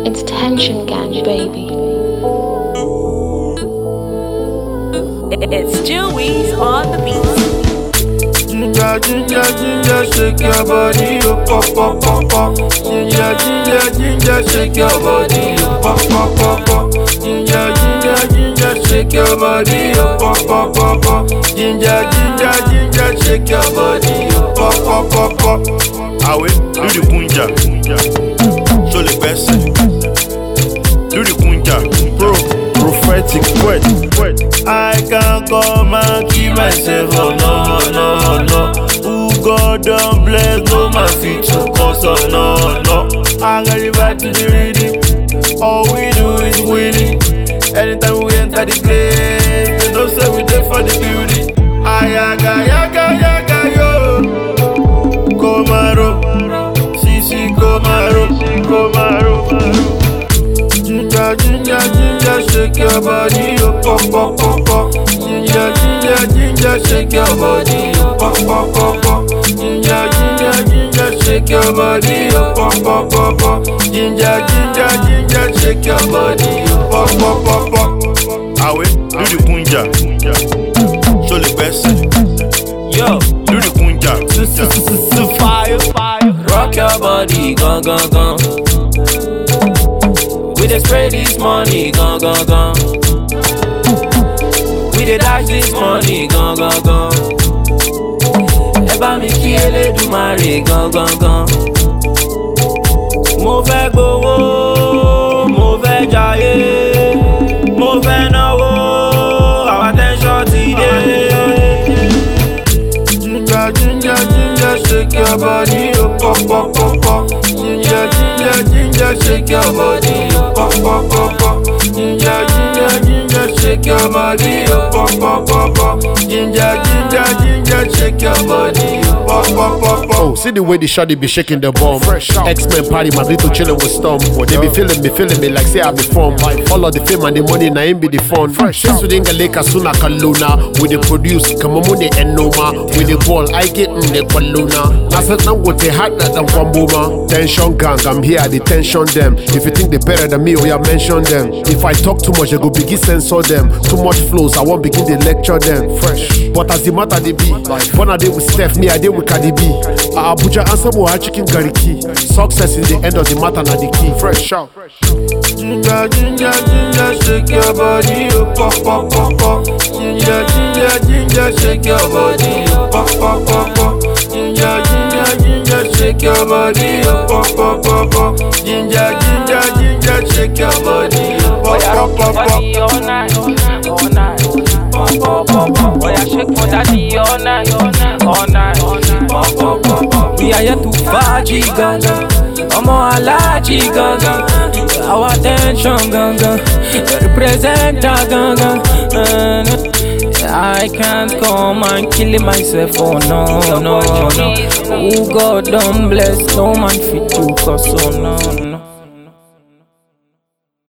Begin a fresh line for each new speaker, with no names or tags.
It's Tension Gang, baby.
It's Jewies on the beat.
Ginger, ginger, ginger, shake your body, oh, pop, pop, pop, pop. Ginger, ginger, ginger, shake your body, oh, pop, pop, pop, pop. Ginger, ginger, ginger, shake your body, oh, pop, pop, pop, pop. Ginger, ginger, ginger, shake your body, oh, pop, pop, pop, pop.
Ah ouais, do the kunja, show the best. Do the kunja, prophetic word.
I can't come and keep myself, oh no, no, no. Who God don't bless, no man fit to cause, oh no, no. I got it back to the reading, all we do is winning. Anytime we enter the place, they don't say we there for the beauty. Ayaga, yaga, yaga, yo. Komaro, sisi komaro, komaro. Ginger, ginger, ginger, shake your body, oh, pop, pop, pop, pop. Ginger, ginger, ginger, shake your body, oh, pop, pop, pop, pop. Ginger, ginger, ginger, shake your body, oh, pop, pop, pop, pop. Ginger, ginger, ginger, shake your body, oh, pop, pop, pop, pop.
Ah ouais, do the kunja, show the best.
Yo,
do the kunja,
fire, fire. Rock your body, gone, gone, gone. We dey spray this money, gone, gone, gone. We dey dash this money, gone, gone, gone. Eba mi kí Elédùmarè, gone, gone, gone. Mo fẹ́ gbowó, mo fẹ́ jayé, mo fẹ́ náwó, our attention ti dé. Ginger, ginger, ginger, shake your body, oh, pop, pop, pop, pop. Ginger, ginger, ginger, shake your body, oh, pop, pop, pop, pop. Ginger, ginger, ginger, shake your body, oh, pop, pop, pop, pop. Ginger, ginger, ginger, shake your body, oh, pop, pop, pop, pop.
Oh, see the way the shawty be shaking the bomb. X-Men party, my little chillin' with Storm. They be feeling me like say I be from. All of the fame and the money, na him be the fun. Since we didn't get Lake Asuna Kaluna, we the produce, Kamamune and Noma. We the ball, I get the Kaluna. I said now what they had that and Wambuma. Tension gang, I'm here, the tension them. If you think they better than me, oh yeah, mention them. If I talk too much, they go begin censor them. Too much flows, I won't begin to lecture them. Fresh, but as the matter they be, one I did with Stephanie, I did with Cardi B. Abuja answer more chicken gariki. Success is the end of the matter, not the key. Fresh out.
Ginger, ginger, ginger, shake your body, oh, pop, pop, pop, pop. Ginger, ginger, ginger, shake your body, oh, pop, pop, pop, pop. Ginger, ginger, ginger, shake your body, oh, pop, pop, pop, pop. Ginger, ginger, ginger, shake your body, oh, pop, pop, pop, pop.
All night, all night. Pop, pop, pop, pop. Boy, I shake for daddy all night, all night. Pop, pop, pop, pop.
We are here to party, ganga. Omo alaji, ganga. Our attention, ganga. Represent, ganga. I can't come and kill myself, oh no, no, no. Who God don't bless, no man fit to cause, oh no.